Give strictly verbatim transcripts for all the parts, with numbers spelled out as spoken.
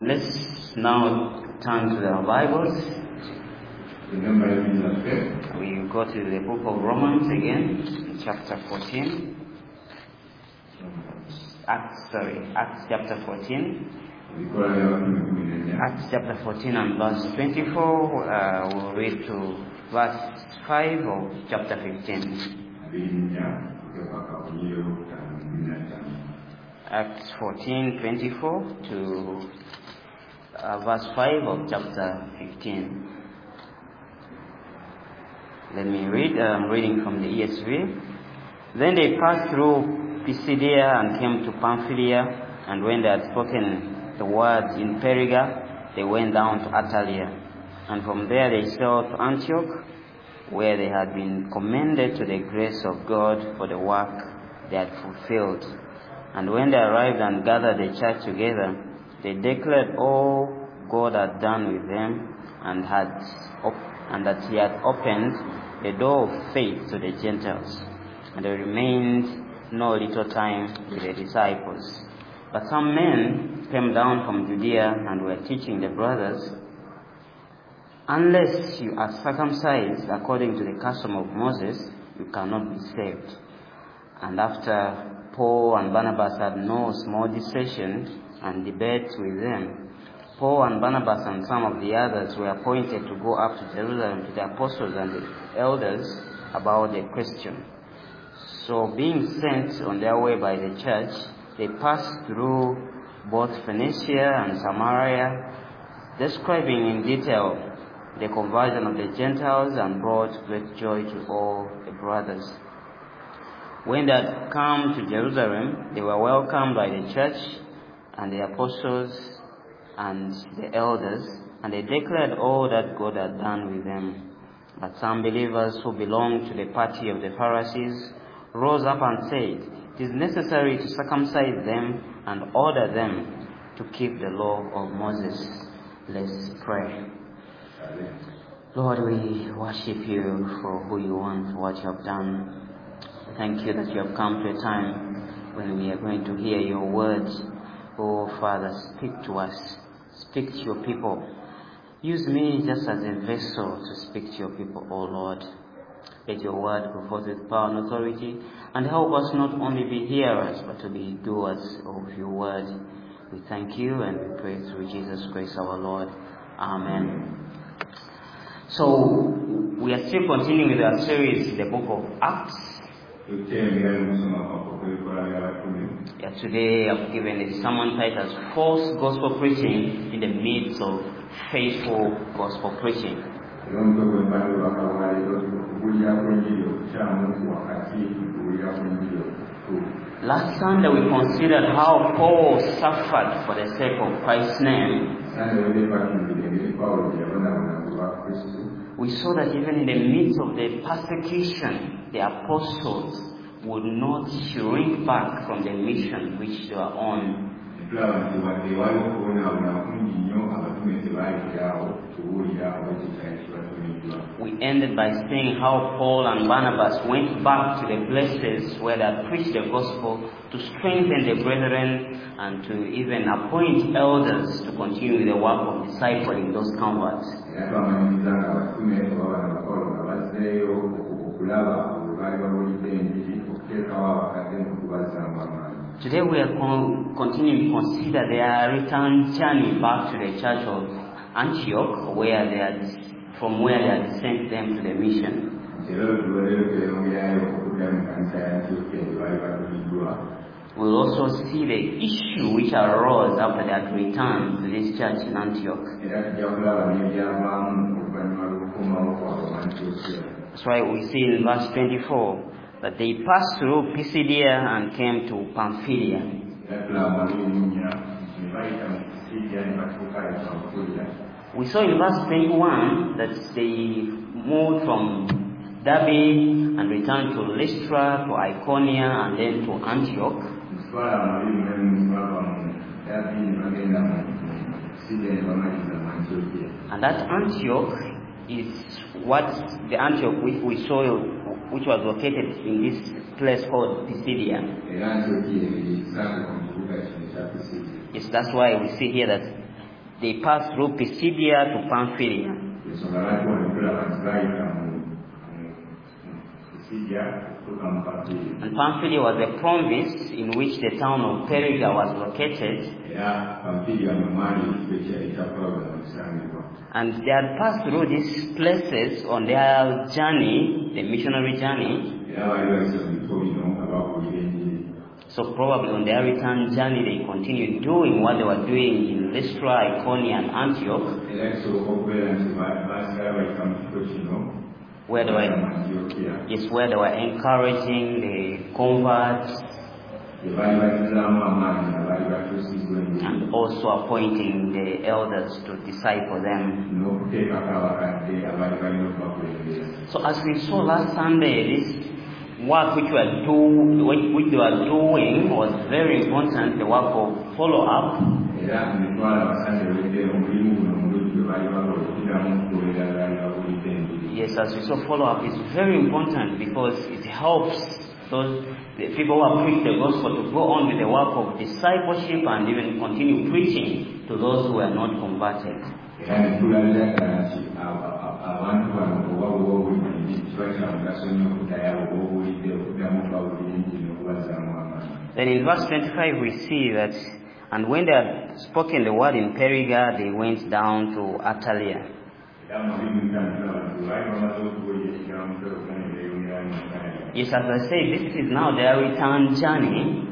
Let's now turn to our Bibles. We go to the book of Romans again, chapter fourteen. Acts, sorry, Acts chapter fourteen. Acts chapter fourteen and verse twenty-four. Uh, we'll read to verse five of chapter fifteen. Acts fourteen, twenty-four to uh, verse five of chapter fifteen. Let me read. I'm reading from the E S V. Then they passed through Pisidia and came to Pamphylia, and when they had spoken the words in Perga, they went down to Attalia. And from there they sailed to Antioch, where they had been commended to the grace of God for the work they had fulfilled. And when they arrived and gathered the church together, they declared all God had done with them, and had op- and that He had opened the door of faith to the Gentiles. And they remained no little time with the disciples. But some men came down from Judea and were teaching the brothers, "Unless you are circumcised according to the custom of Moses, you cannot be saved." And after Paul and Barnabas had no small discussion and debate with them, Paul and Barnabas and some of the others were appointed to go up to Jerusalem to the apostles and the elders about the question. So being sent on their way by the church, they passed through both Phoenicia and Samaria, describing in detail the conversion of the Gentiles, and brought great joy to all the brothers. When they had come to Jerusalem, they were welcomed by the church and the apostles and the elders, and they declared all that God had done with them. But some believers who belonged to the party of the Pharisees rose up and said, "It is necessary to circumcise them and order them to keep the law of Moses." Let's pray. Lord, we worship you for who you are, for what you have done. Thank you that you have come to a time when we are going to hear your words. Oh, Father, speak to us. Speak to your people. Use me just as a vessel to speak to your people, oh Lord. Let your word go forth with power and authority, and help us not only be hearers, but to be doers of your word. We thank you and we pray through Jesus Christ our Lord. Amen. So, we are still continuing with our series, the book of Acts. Yeah, today I've given a sermon titled "False Gospel Preaching in the Midst of Faithful Gospel Preaching." Last Sunday we considered how Paul suffered for the sake of Christ's name. We saw that even in the midst of the persecution, the apostles would not shrink back from the mission which they were on. We ended by saying how Paul and Barnabas went back to the places where they had preached the gospel to strengthen the brethren and to even appoint elders to continue with the work of discipling those converts. Today we are con- continuing to consider their return journey back to the church of Antioch, where they had, from where they had sent them to the mission. We'll also see the issue which arose after they had returned to this church in Antioch. That's why we see in verse twenty-four that they passed through Pisidia and came to Pamphylia. We saw in verse twenty-one that they moved from Derbe and returned to Lystra, to Iconium, and then to Antioch. And that Antioch is what the Antioch which we saw, which was located in this place called Pisidia. Yes, that's why we see here that they passed through Pisidia to Pamphylia. And Pamphylia was a province in which the town of Perga was located. And they had passed through these places on their journey, the missionary journey. So probably on their return journey they continued doing what they were doing in Lystra, Iconium, and Antioch. Where they were, yes, where they were encouraging the converts and also appointing the elders to disciple them. So as we saw last Sunday, this work which we are do, which, which they were doing was very important, the work of follow-up. Yes, as we saw, follow-up is very important because it helps those the people who have preached the gospel to go on with the work of discipleship and even continue preaching to those who are not converted. Then in verse twenty-five we see that, and when they had spoken the word in Perga, they went down to Attalia. Yes, as I say, this is now their return journey.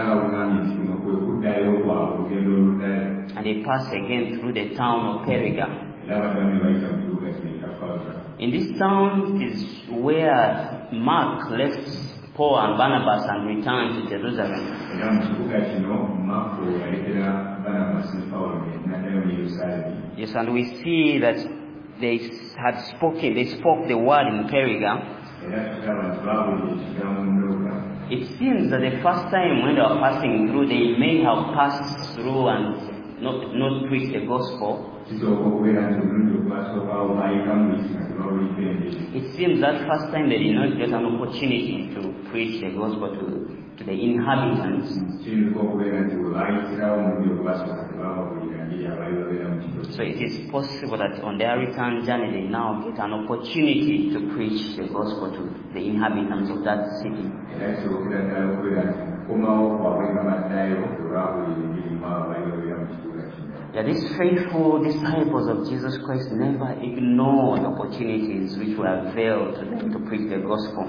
And they pass again through the town of Perga. In this town is where Mark left Paul and Barnabas and returned to Jerusalem. Yes, and we see that they had spoken, they spoke the word in Perga. It seems that the first time when they were passing through, they may have passed through and not, not preached the gospel. It seems that first time they did not get an opportunity to preach the gospel to, to the inhabitants. So it is possible that on their return journey they now get an opportunity to preach the gospel to the inhabitants of that city. Yeah, these faithful disciples of Jesus Christ never ignore the opportunities which were availed to them to preach the gospel.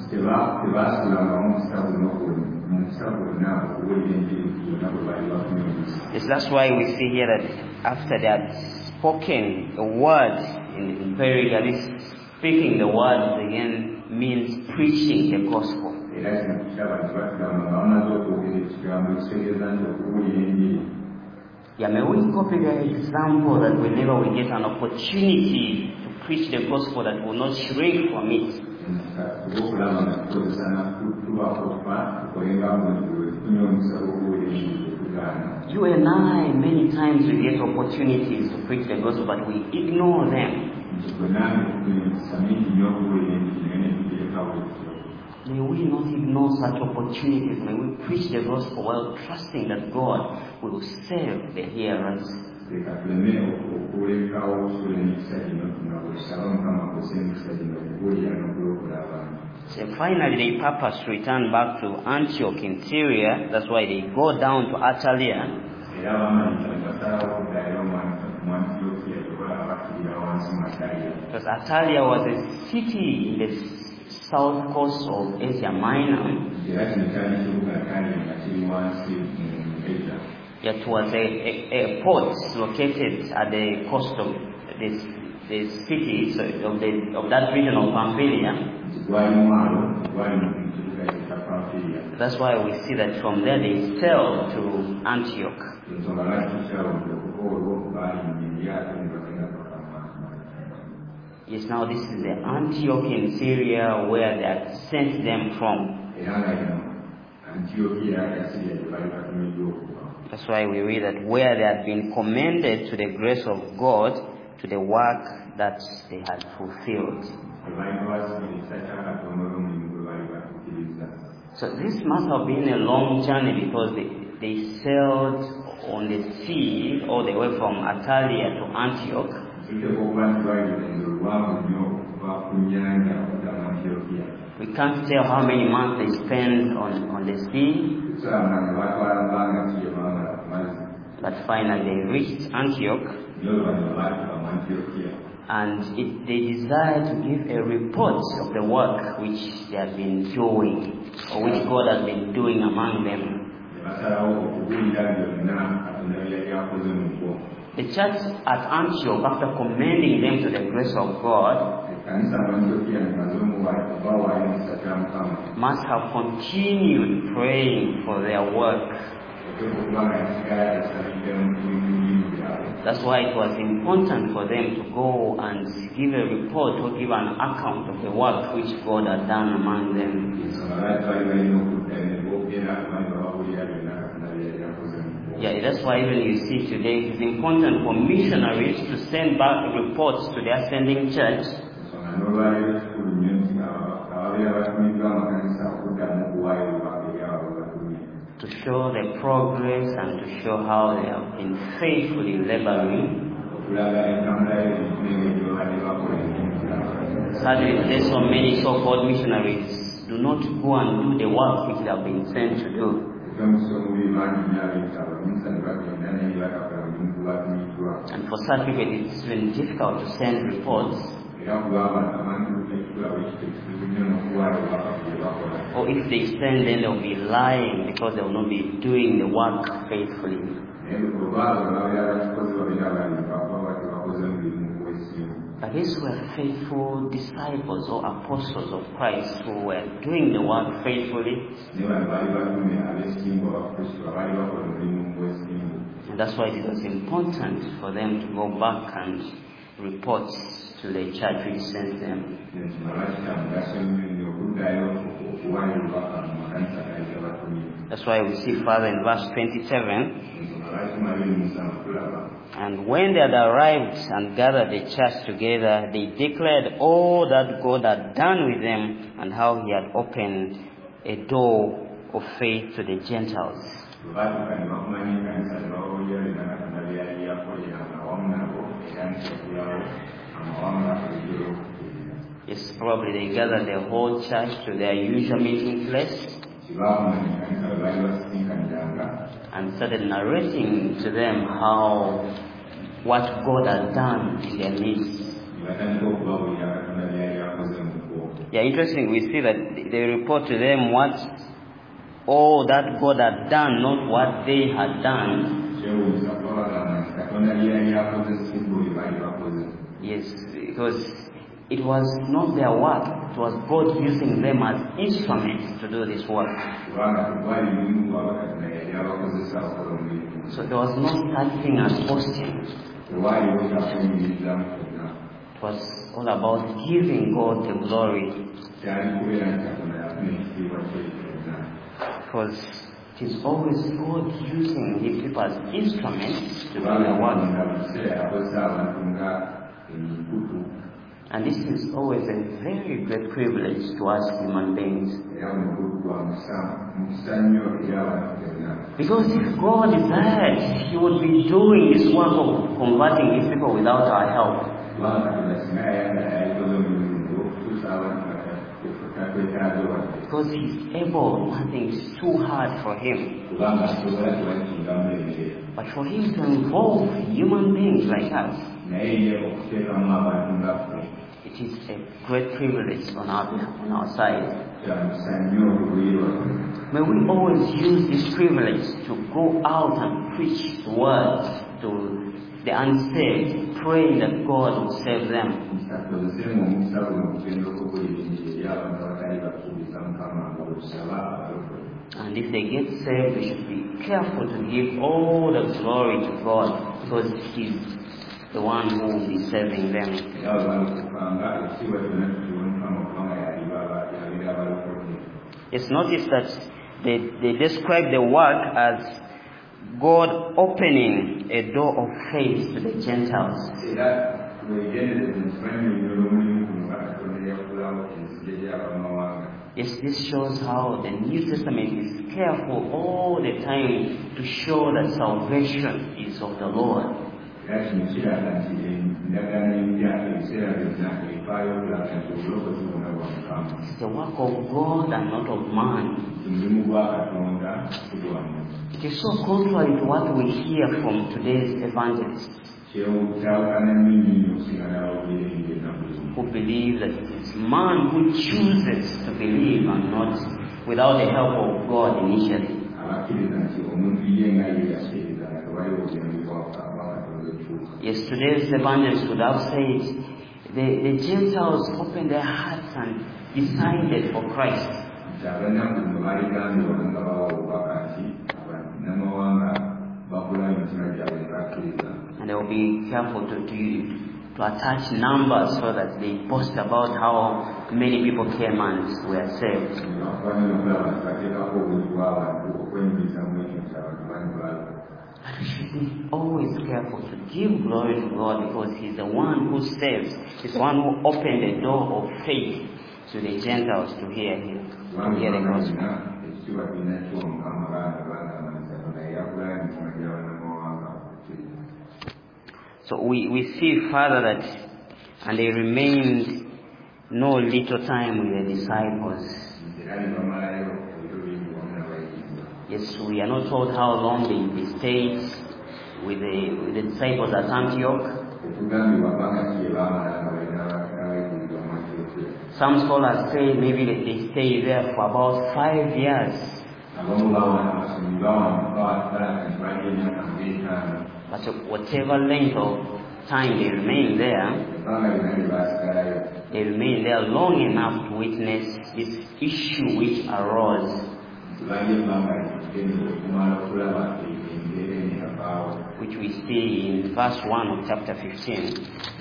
Yes, that's why we see here that after they had spoken the word in, in Perga, this speaking the word again means preaching the gospel. Yeah, may we copy the example that whenever we get an opportunity to preach the gospel, that will not shrink from it. You and I, many times we get opportunities to preach the gospel, but we ignore them. May we not ignore such opportunities. May we preach the gospel while trusting that God will save the hearers. So finally they purpose to return back to Antioch in Syria. That's why they go down to Attalia. Because Attalia was a city in the south coast of Asia Minor. It was a, a, a port located at the coast of this, this city, so of, the, of that region of Pamphylia. That's why we see that from there they sailed to Antioch. Yes, now this is the Antioch in Syria where they had sent them from. That's why we read that where they had been commended to the grace of God, to the work that they had fulfilled. So this must have been a long journey because they, they sailed on the sea all the way from Atalia to Antioch. We can't tell how many months they spent on, on the sea. But finally they reached Antioch. And it, they desired to give a report of the work which they had been doing, or which God had been doing among them. The church at Antioch, after commending them to the grace of God, must have continued praying for their work. That's why it was important for them to go and give a report or give an account of the work which God had done among them. Yeah, that's why even you see today it is important for missionaries to send back reports to their sending church. To show the progress and to show how they have been faithfully laboring. Sadly, today so many so-called missionaries do not go and do the work which they have been sent to do. And for such people, it's been difficult to send reports. Or if they send, then they'll be lying because they will not be doing the work faithfully. But these were faithful disciples or apostles of Christ who were doing the work faithfully. And that's why it was important for them to go back and report to the church which sent them. That's why we see further in verse twenty-seven. And when they had arrived and gathered the church together, they declared all that God had done with them and how he had opened a door of faith to the Gentiles. Yes, probably they gathered the whole church to their usual meeting place and started narrating to them how what God has done in their midst. Yeah, interesting. We see that they report to them what all that God had done, not what they had done. Yes, because it was not their work, it was God using them as instruments to do this work. So there was no such thing as boasting. It was all about giving God the glory. Because it is always God using his people as instruments to do their work. And this is always a very great privilege to us human beings. Because if God desired, he would be doing this work of converting these people without our help. Because he's able, nothing is too hard for him. But for him to involve human beings like us, it is a great privilege on our on our side. May we always use this privilege to go out and preach the word to the unsaved, praying that God will save them. And if they get saved, we should be careful to give all the glory to God, because he's the one who will be saving them. Yes, notice that they, they describe the work as God opening a door of faith to the Gentiles. Yes, this shows how the New Testament is careful all the time to show that salvation is of the Lord. It's the work of God and not of man. It is so contrary to what we hear from today's evangelists, who believe that it is man who chooses to believe and not without the help of God initially. Yes, today's evangelists would have said the, the Gentiles opened their hearts and decided for Christ. And they will be careful to, to, to attach numbers so that they boast about how many people came and were saved. But we should be always careful to give glory to God, because He's the one who saves. He's the one who opened the door of faith to the Gentiles to hear Him, to hear the gospel. So we, we see further that, and they remained no little time with the disciples. Yes, we are not told how long they, they stayed with the, with the disciples at Antioch. Some scholars say maybe that they stayed there for about five years. But whatever length of time they remain there, they remain there long enough to witness this issue which arose, which we see in verse one of chapter fifteen,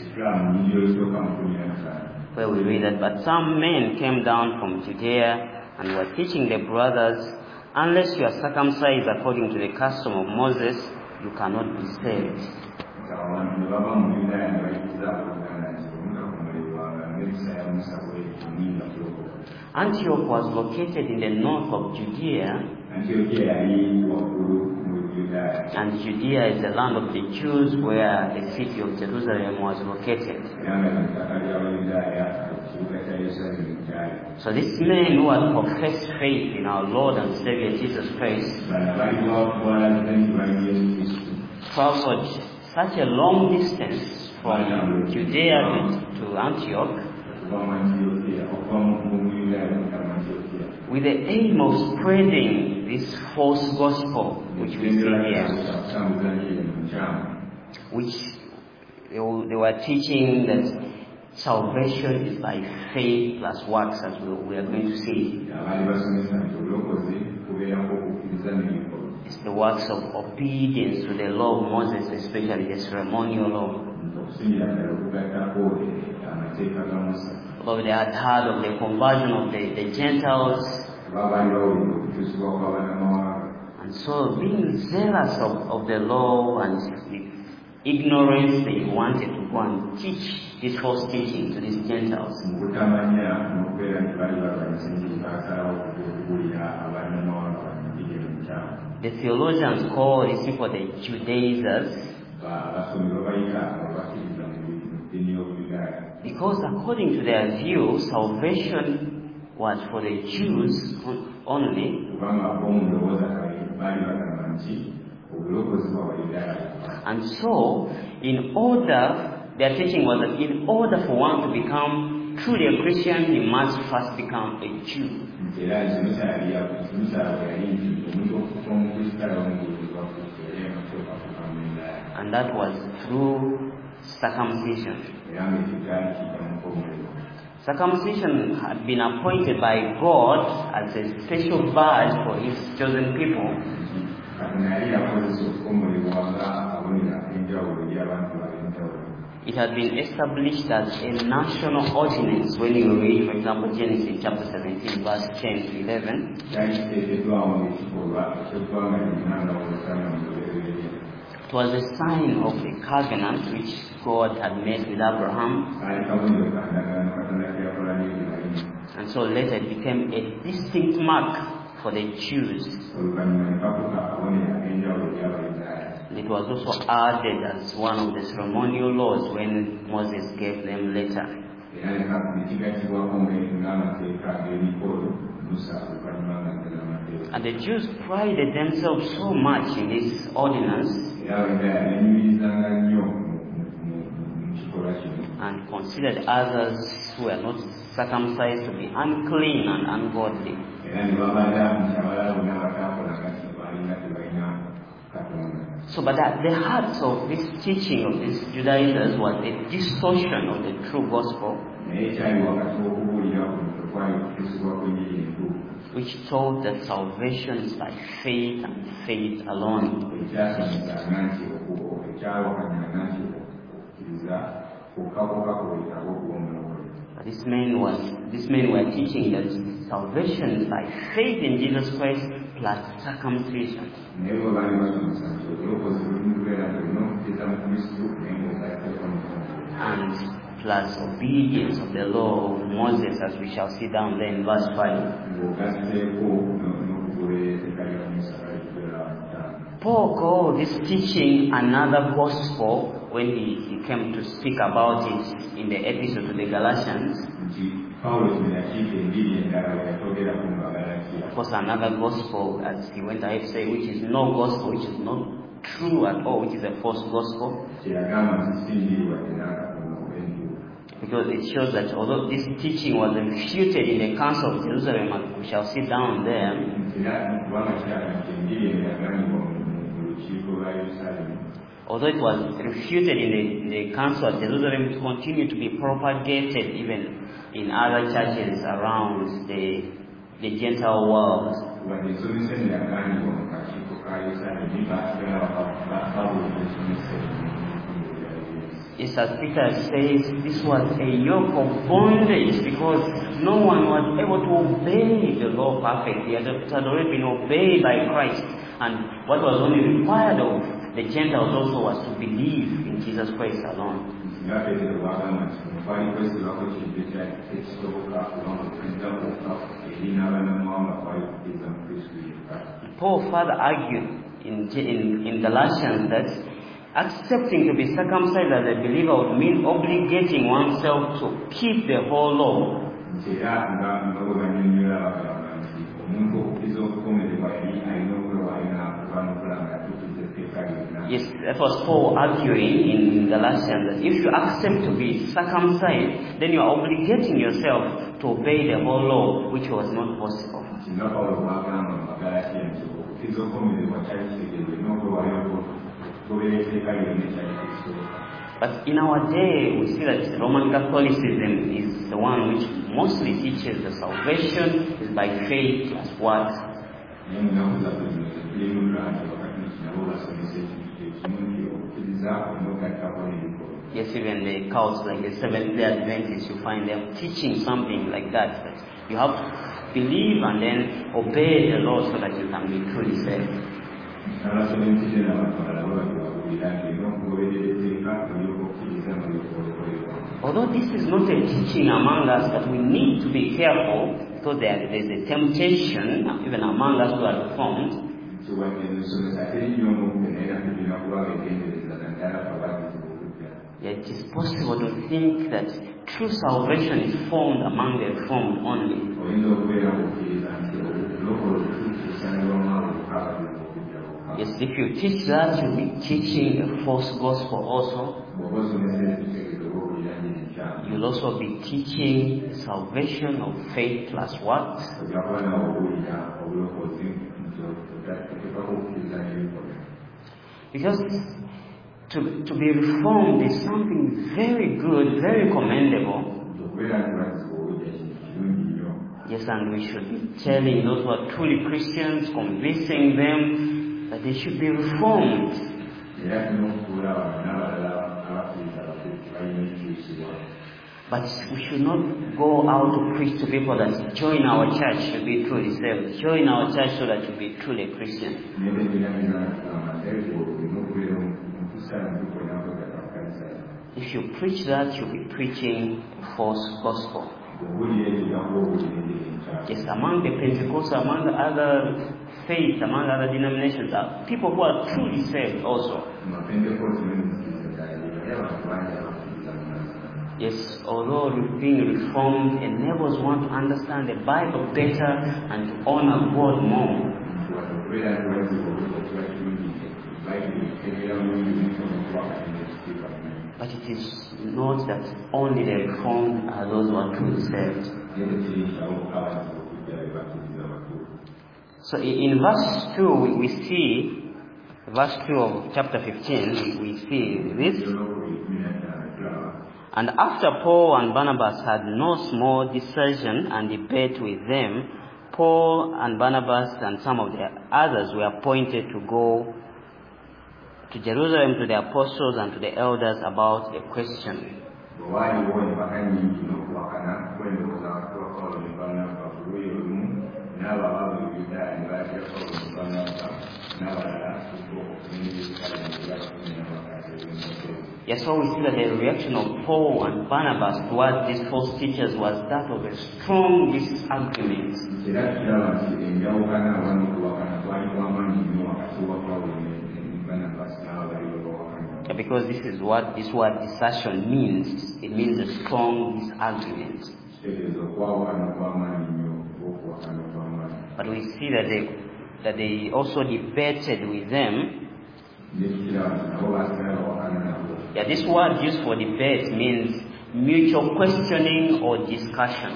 where we read that, "But some men came down from Judea and were teaching the brothers, unless you are circumcised according to the custom of Moses, you cannot be saved." Antioch was located in the north of Judea, and Judea is the land of the Jews, where the city of Jerusalem was located. So these men who had professed faith in our Lord and Savior Jesus Christ traveled such a long distance from Judea to Antioch with the aim of spreading this false gospel which we see here, which they were teaching that salvation is by faith plus works, as we are going to see. It's the works of obedience to the law of Moses, especially the ceremonial law. Although they had heard of the conversion of the, the Gentiles, and so being zealous of, of the law and with ignorance, they wanted to go and teach this false teaching to these Gentiles. The theologians call these people the Judaizers, because according to their view, salvation was for the Jews only, and so in order, their teaching was that in order for one to become truly a Christian, he must first become a Jew. And that was through circumcision. Circumcision had been appointed by God as a special badge for His chosen people. It had been established as a national ordinance when you read, for example, Genesis chapter seventeen, verse ten to eleven. It was a sign of the covenant which God had made with Abraham. And so later it became a distinct mark for the Jews. And it was also added as one of the ceremonial laws when Moses gave them later. And the Jews prided themselves so much in this ordinance and considered others who were not circumcised to be unclean and ungodly. So, but at the heart of this teaching of these Judaizers was a distortion of the true gospel, which taught that salvation is by faith and faith alone. But this man was, this men were teaching that salvation is by faith in Jesus Christ plus circumcision. And plus obedience of the law of Moses, as we shall see down there in verse five. Paul called this teaching another gospel when he, he came to speak about it in the epistle to the Galatians. Of course, another gospel, as he went ahead to say, which is no gospel, which is not true at all, which is a false gospel. Because it shows that although this teaching was refuted in the Council of Jerusalem, as we shall see down there, although it was refuted in the, in the Council of Jerusalem, it continued to be propagated even in other churches around the, the Gentile world. Yes, as Peter says, this was a yoke of bondage because no one was able to obey the law perfectly. It had already been obeyed by Christ. And what was only required of the Gentiles also was to believe in Jesus Christ alone. Paul further argued in, in, in Galatians that accepting to be circumcised as a believer would mean obligating oneself to keep the whole law. Yes, that was Paul arguing in Galatians that if you accept to be circumcised, then you are obligating yourself to obey the whole law, which was not possible. But in our day, we see that Roman Catholicism is the one which mostly teaches that salvation is by faith plus what? Yes, even the cults like the Seventh-day Adventists, you find them teaching something like that, that you have to believe and then obey the law so that you can be truly saved. Although this is not a teaching among us, that we need to be careful because there, there's a temptation even among us who are reformed. Yet it is possible to think that true salvation is found among the reformed only. Yes, if you teach that, you'll be teaching a false gospel also. You'll also be teaching the salvation of faith plus what? Because to, to be reformed is something very good, very commendable. Yes, and we should be telling those who are truly Christians, convincing them that they should be reformed. But we should not go out to preach to people that join our church to be truly saved, join our church so that you be truly a Christian. If you preach that, you'll be preaching a false gospel. Yes, among the Pentecostals, among the other faiths, among other denominations, are people who are truly saved also. Yes, although being reformed enables one to understand the Bible better and to honor God more. But it is not that only the reformed are those who are truly saved. So in verse two, we, we see, verse two of chapter fifteen, we see this. And after Paul and Barnabas had no small discussion and debate with them, Paul and Barnabas and some of the others were appointed to go to Jerusalem to the apostles and to the elders about a question. Yes, so we see that the reaction of Paul and Barnabas towards these false teachers was that of a strong disagreement. Yeah, because this is what this word discussion means. It means a strong disagreement. But we see that they that they also debated with them. Yeah, this word used for debate means mutual questioning or discussion.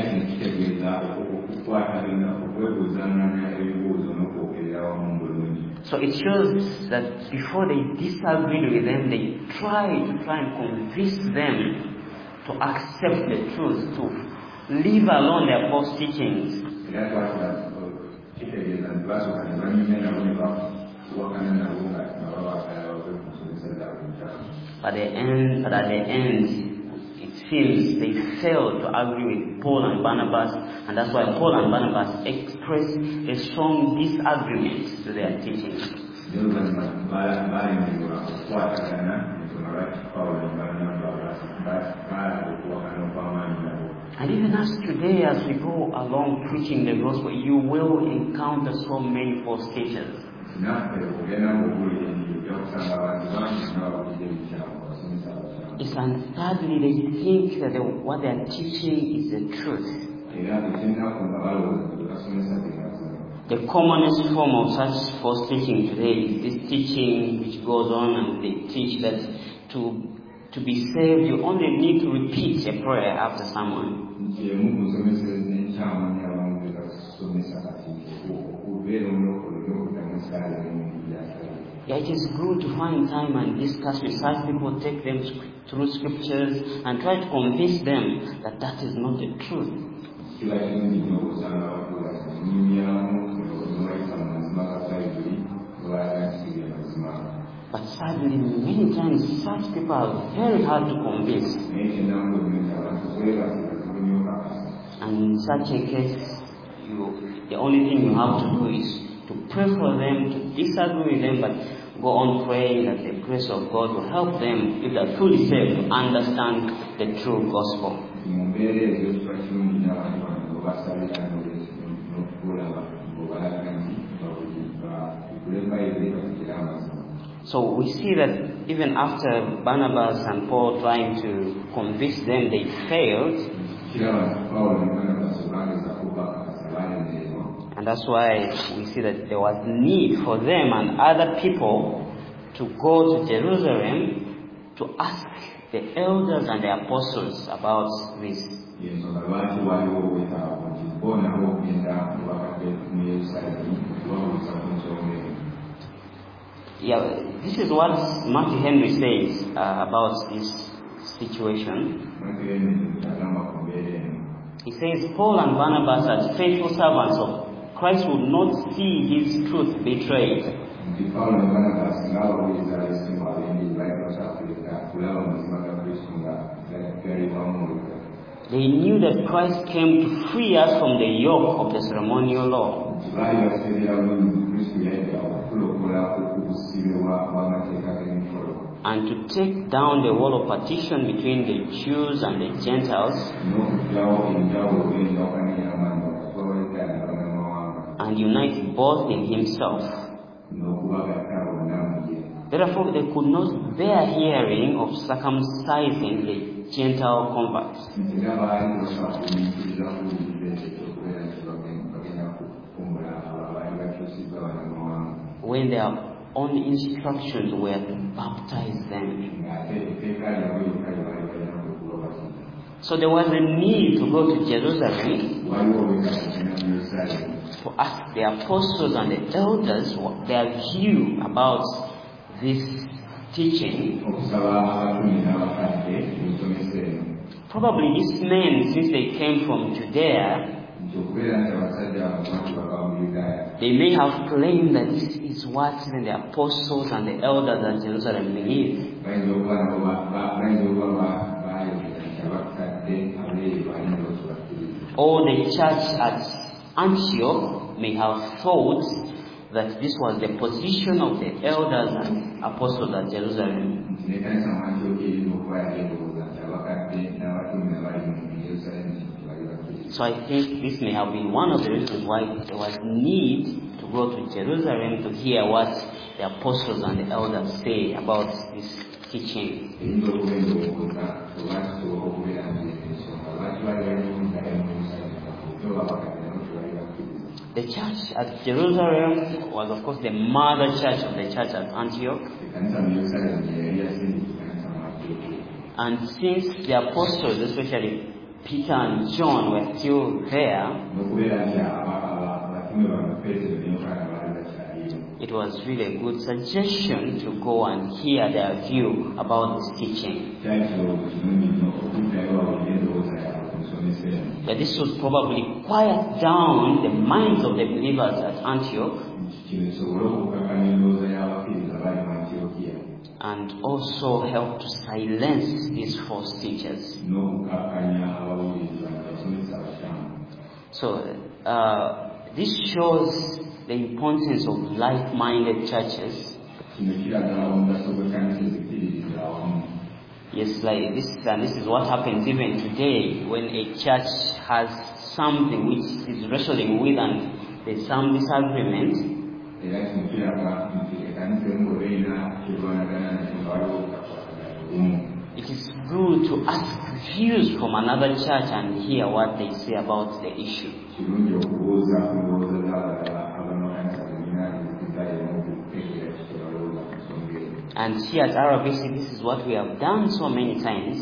So it shows that before they disagreed with them, they tried to try and convince them to accept the truth, to leave alone their false teachings. But the end, but at the end, it seems they failed to agree with Paul and Barnabas, and that's why Paul and Barnabas expressed a strong disagreement to their teachings. And even as today, as we go along preaching the gospel, you will encounter so many false teachers. Yes, and thirdly, they think that the, what they are teaching is the truth. The commonest form of such false teaching today is this teaching which goes on and they teach that to to be saved you only need to repeat a prayer after someone. Yeah, it is good to find time and discuss with such people, take them through scriptures and try to convince them that that is not the truth. But sadly, many times such people are very hard to convince. And in such a case, you, the only thing you have to do is to pray for them, to disagree with them, but go on praying that the grace of God will help them, if they're truly saved, to understand the true gospel. So we see that even after Barnabas and Paul trying to convince them, they failed. And that's why we see that there was need for them and other people to go to Jerusalem to ask the elders and the apostles about this. Yeah, this is what Matthew Henry says uh, about this situation. He says, Paul and Barnabas, as faithful servants of Christ, would not see his truth betrayed. They knew that Christ came to free us from the yoke of the ceremonial law and to take down the wall of partition between the Jews and the Gentiles and unite both in himself. Therefore, they could not bear hearing of circumcising the Gentile converts. When their own instructions were to baptize them. So there was a need to go to Jerusalem to ask the apostles and the elders what their view about this teaching. Probably these men, since they came from Judea, they may have claimed that this is what even the apostles and the elders at Jerusalem believed. Or the church at Antioch may have thought that this was the position of the elders and apostles at Jerusalem. So I think this may have been one of the reasons why there was need to go to Jerusalem to hear what the apostles and the elders say about this teaching. The church at Jerusalem was, of course, the mother church of the church at Antioch. And since the apostles, especially Peter and John, were still there, it was really a good suggestion to go and hear their view about this teaching. That this would probably quiet down the minds of the believers at Antioch and also help to silence these false teachers. So uh, this shows the importance of like-minded churches. Yes, like this, and this is what happens even today when a church has something which is wrestling with and there's some disagreement. It is good to ask views from another church and hear what they say about the issue. And here at R B C, this is what we have done so many times.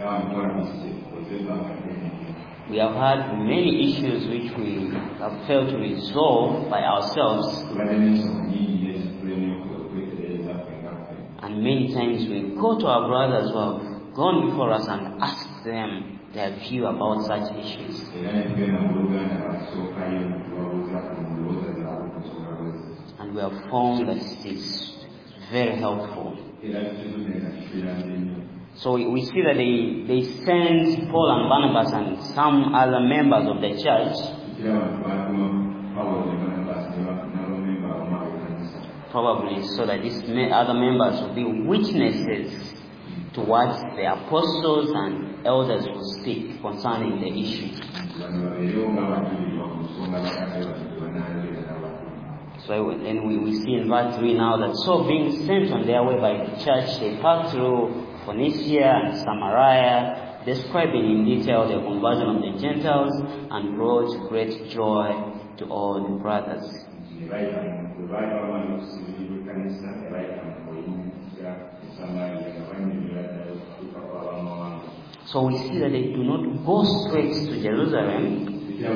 We have had many issues which we have failed to resolve by ourselves. And many times we go to our brothers who have gone before us and ask them their view about such issues. And we have found that it is very helpful. So we, we see that they, they sent Paul and Barnabas and some other members of the church, probably so that these other members will be witnesses to what the apostles and elders will speak concerning the issue. So then we, we see in verse three now that so being sent on their way by the church, they passed through Phoenicia and Samaria, describing in detail the conversion of the Gentiles and brought great joy to all the brothers. So we see that they do not go straight to Jerusalem,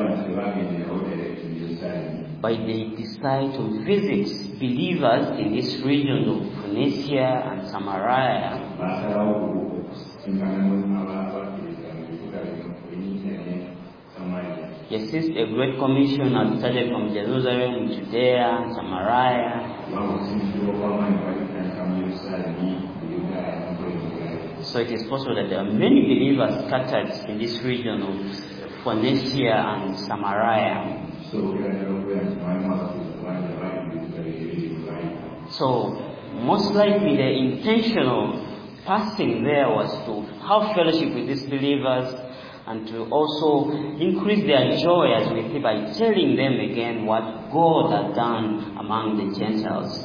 but they decide to visit believers in these regions of Phoenicia and Samaria. Yes, since the Great Commission had started from Jerusalem, Judea, and Samaria. So it is possible that there are many believers scattered in this region of Phoenicia and Samaria. So most likely the intentional passing there was to have fellowship with these believers and to also increase their joy, as we see, by telling them again what God had done among the Gentiles.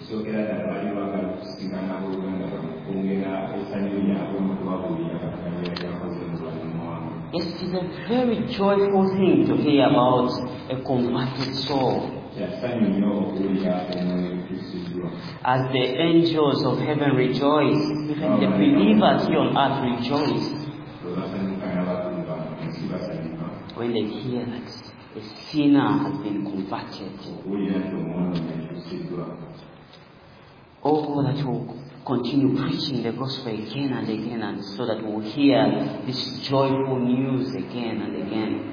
Yes, it is a very joyful thing to hear about a converted soul. As the angels of heaven rejoice, even the believers here on earth rejoice when they hear that a sinner has been converted. Oh, that will continue preaching the gospel again and again, and so that we'll hear this joyful news again and again.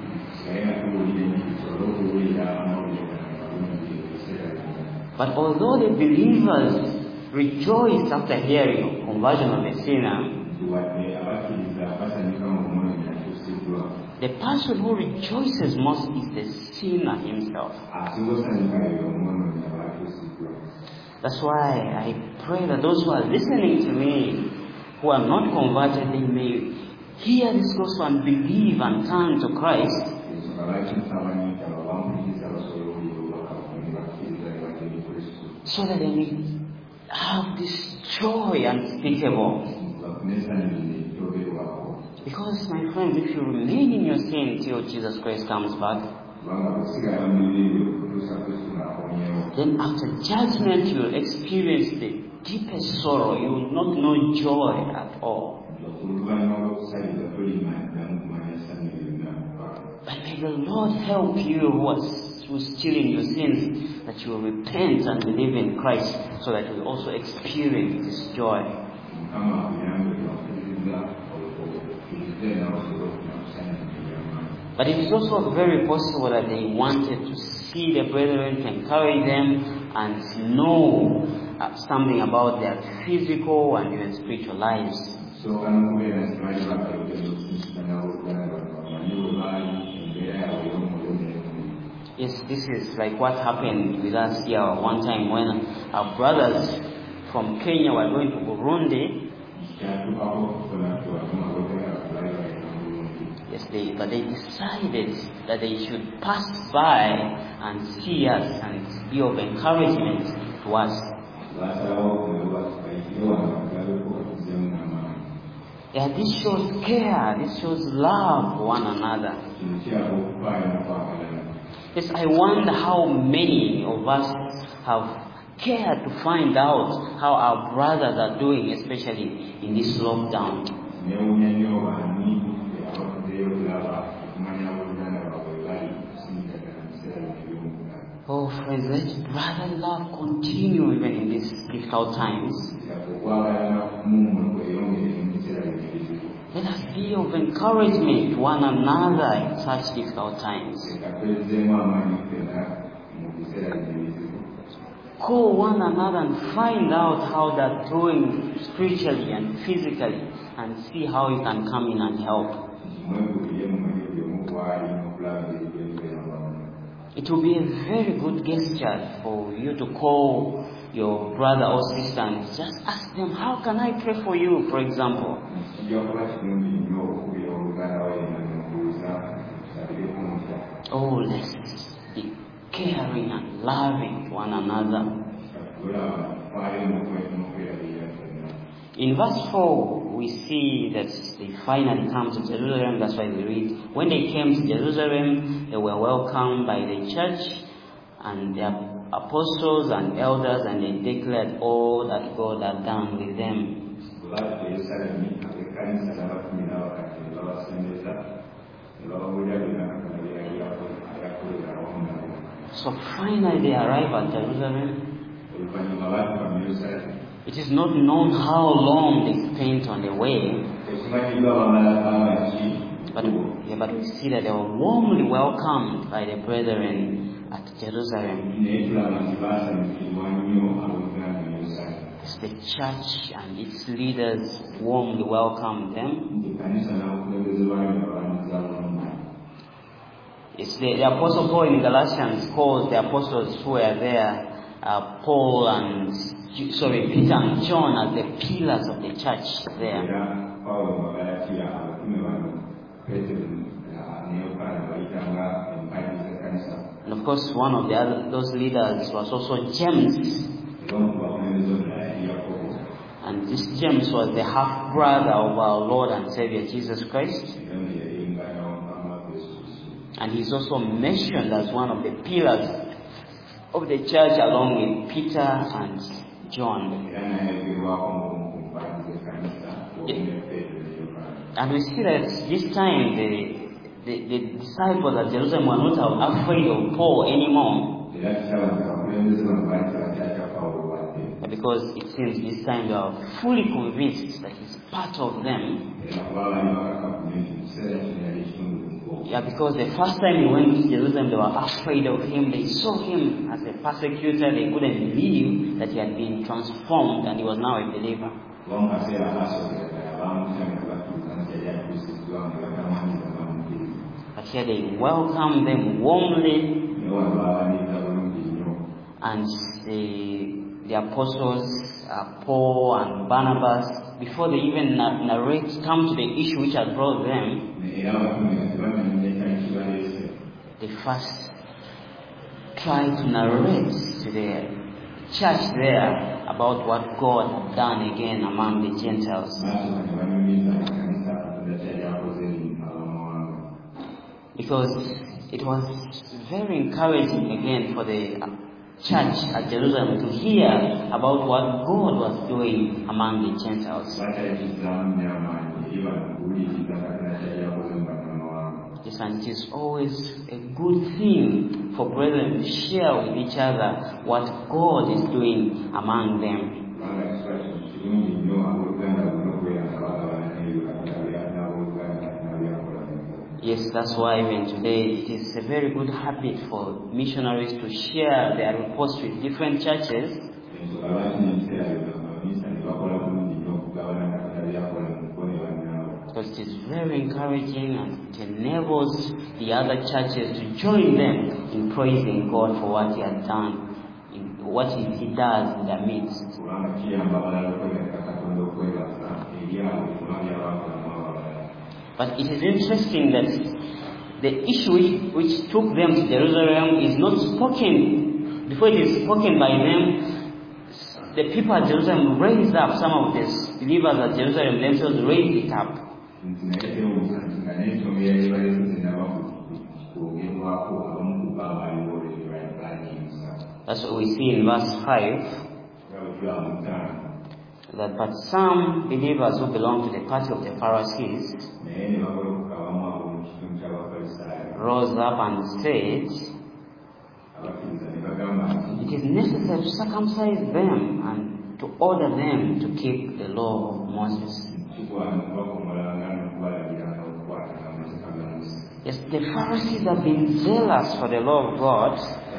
But although the believers rejoice after hearing of conversion of a sinner, the person who rejoices most is the sinner himself. That's why I pray that those who are listening to me, who are not converted, they may hear this gospel and believe and turn to Christ, so that they may have this joy unspeakable. Because, my friends, if you remain in your sin until Jesus Christ comes back, then after judgment you will experience the deepest sorrow. You will not know joy at all. But may the Lord help you who is who is still in your sins, that you will repent and believe in Christ, so that you will also experience this joy. But it is also very possible that they wanted to see the brethren, to encourage them, and know uh, something about their physical and even spiritual lives. Yes, this is like what happened with us here one time when our brothers from Kenya were going to Burundi. Yes, they, but they decided that they should pass by and see us and be of encouragement to us. Yeah, this shows care, this shows love for one another. Yes, I wonder how many of us have cared to find out how our brothers are doing, especially in this lockdown. Oh, friends, let brotherly love continue even in these difficult times. Let us be of encouragement to one another in such difficult times. Call one another and find out how they're doing spiritually and physically, and see how you can come in and help. It will be a very good gesture for you to call your brother or sister and just ask them, how can I pray for you, for example? Oh, let's be caring and loving one another. In verse four, we see that they finally come to Jerusalem. That's why we read, when they came to Jerusalem, they were welcomed by the church and their apostles and elders, and they declared all that God had done with them. So finally they arrive at Jerusalem. It is not known how long they spent on the way, but, yeah, but we see that they were warmly welcomed by the brethren at Jerusalem. Yes, the church and its leaders warmly welcomed them. Yes, the, the Apostle Paul in Galatians calls the apostles who were there, uh, Paul and, sorry, Peter and John as the pillars of the church there. And of course, one of the other, those leaders was also James. And this James was the half-brother of our Lord and Savior Jesus Christ. And he's also mentioned as one of the pillars of the church along with Peter and John. And we see that this time the, the, the disciples at Jerusalem were not afraid of Paul anymore. Because it seems this time they are fully convinced that he's part of them. Yeah, because the first time he went to Jerusalem, they were afraid of him. They saw him as a persecutor. They couldn't believe that he had been transformed and he was now a believer. But here they welcomed them warmly, and the, the apostles, uh, Paul and Barnabas, before they even narrate, come to the issue which had brought them, they first try to narrate to the church there about what God had done again among the Gentiles. Because it was very encouraging again for the church at Jerusalem to hear about what God was doing among the Gentiles. Yes, and it is always a good thing for brethren to share with each other what God is doing among them. Yes, that's why even today it is a very good habit for missionaries to share their reports with different churches. Because it is very encouraging and it enables the other churches to join them in praising God for what He has done, in what He, he does in their midst. But it is interesting that the issue which, which took them to Jerusalem is not spoken. Before it is spoken by them, the people at Jerusalem raised up, some of the believers at Jerusalem themselves raised it up. That's what we see in verse five. That but some believers who belong to the party of the Pharisees rose up and said, it is necessary to circumcise them and to order them to keep the law of Moses. Yes, the Pharisees have been zealous for the law of God,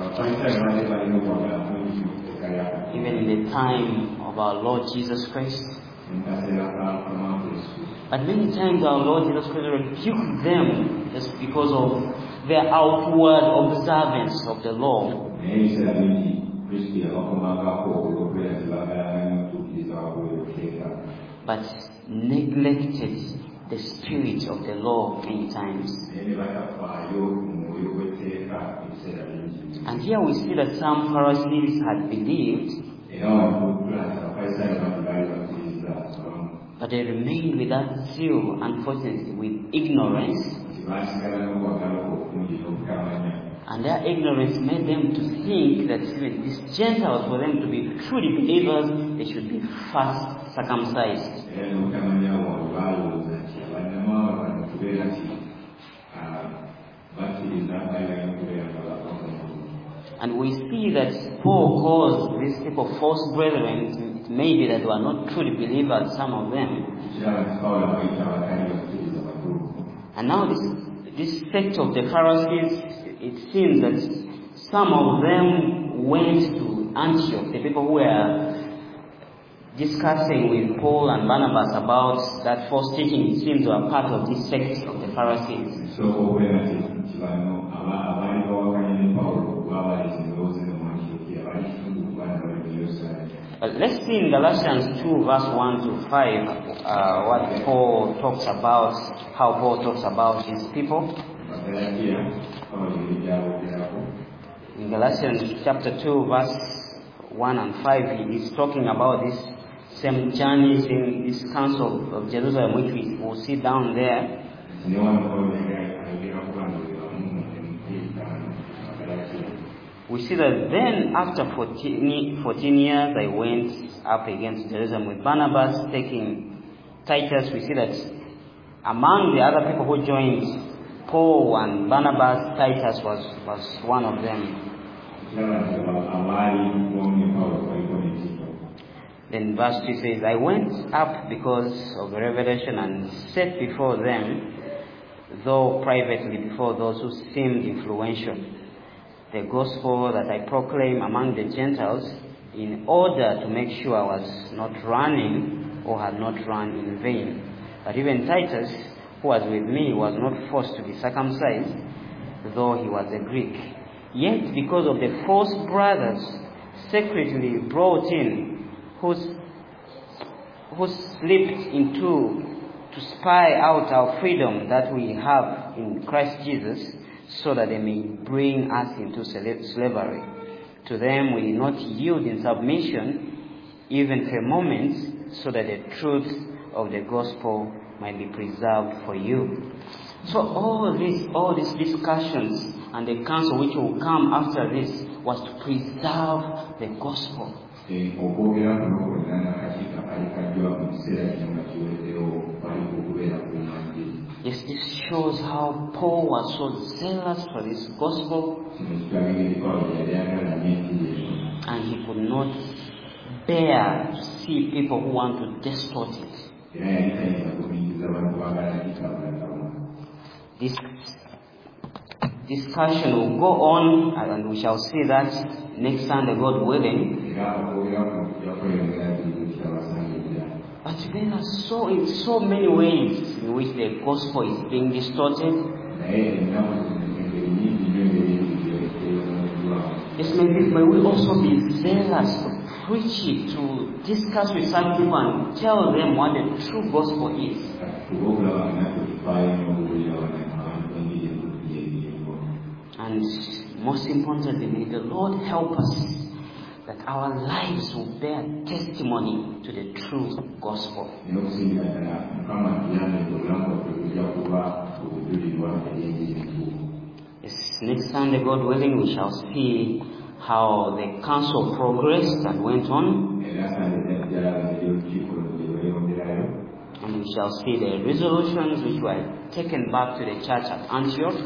even in the time of our Lord Jesus Christ. But many times our Lord Jesus Christ rebuked them just because of their outward observance of the law, but neglected the spirit of the law many times. And here we see that some Pharisees had believed, but they remained with that zeal, unfortunately, with ignorance. And their ignorance made them to think that even these Gentiles, for them to be truly believers, they should be first circumcised. And we see that Paul calls these people false brethren. It may be that they were not truly believers, some of them. And now this, this sect of the Pharisees, it seems that some of them went to Antioch, the people who were discussing with Paul and Barnabas about that false teaching, it seems were part of this sect of the Pharisees. But let's see in Galatians two, verse one to five, uh, what Paul talks about, how Paul talks about these people. In Galatians chapter two, verse one and five, he is talking about this same journeys in this council of Jerusalem, which we will see down there. We see that then after fourteen, fourteen years, I went up against Jerusalem with Barnabas, taking Titus. We see that among the other people who joined Paul and Barnabas, Titus was, was one of them. Then verse two says, I went up because of the revelation and set before them, though privately before those who seemed influential, the gospel that I proclaim among the Gentiles, in order to make sure I was not running or had not run in vain. But even Titus, who was with me, was not forced to be circumcised, though he was a Greek. Yet because of the false brothers secretly brought in, who, who slipped into to spy out our freedom that we have in Christ Jesus, so that they may bring us into slavery. To them we did not yield in submission, even for a moment, so that the truth of the gospel might be preserved for you. So all this, all these discussions and the counsel which will come after this was to preserve the gospel. Yes, this shows how Paul was so zealous for this gospel, and he could not bear to see people who want to distort it. This discussion will go on, and we shall see that next Sunday, God willing. But there are so in so many ways in which the gospel is being distorted. Yes, maybe, may we also be zealous to preach it, to discuss with some people and tell them what the true gospel is. And most importantly, may the Lord help us that our lives will bear testimony to the true gospel. Yes, next Sunday, God willing, we shall see how the council progressed and went on. And we shall see the resolutions which were taken back to the church at Antioch.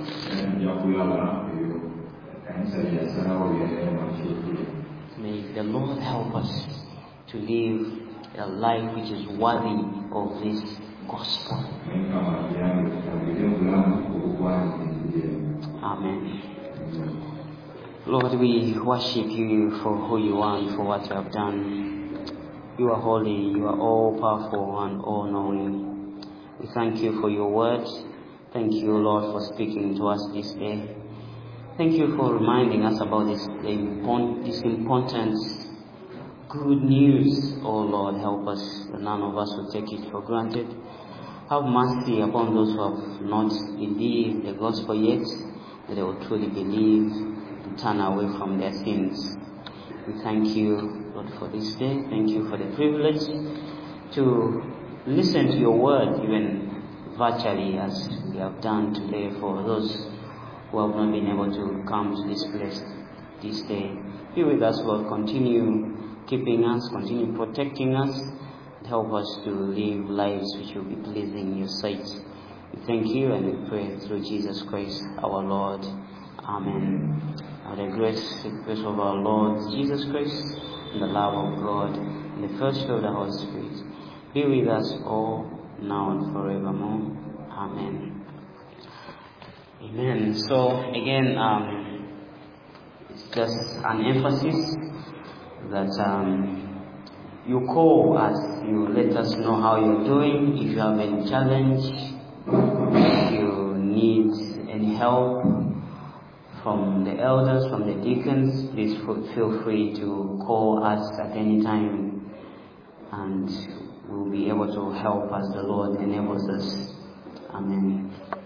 May the Lord help us to live a life which is worthy of this gospel. Amen. Lord, we worship you for who you are and for what you have done. You are holy, you are all powerful and all knowing. We thank you for your word. Thank you, Lord, for speaking to us this day. Thank you for reminding us about this, this important good news. Oh Lord, help us that none of us will take it for granted. Have mercy upon those who have not believed the gospel yet, that they will truly believe and turn away from their sins. We thank you, Lord, for this day. Thank you for the privilege to listen to your word, even virtually, as we have done today for those who have not been able to come to this place this day. Be with us, Lord. Continue keeping us, continue protecting us, and help us to live lives which will be pleasing in your sight. We thank you and we pray through Jesus Christ our Lord. Amen. And the grace, the grace of our Lord Jesus Christ, and the love of God, and the fellowship of the Holy Spirit be with us all now and forevermore. Amen. Amen. So again, um, it's just an emphasis that um, you call us, you let us know how you're doing. If you have any challenge, if you need any help from the elders, from the deacons, please feel free to call us at any time, and we'll be able to help as the Lord enables us. Amen.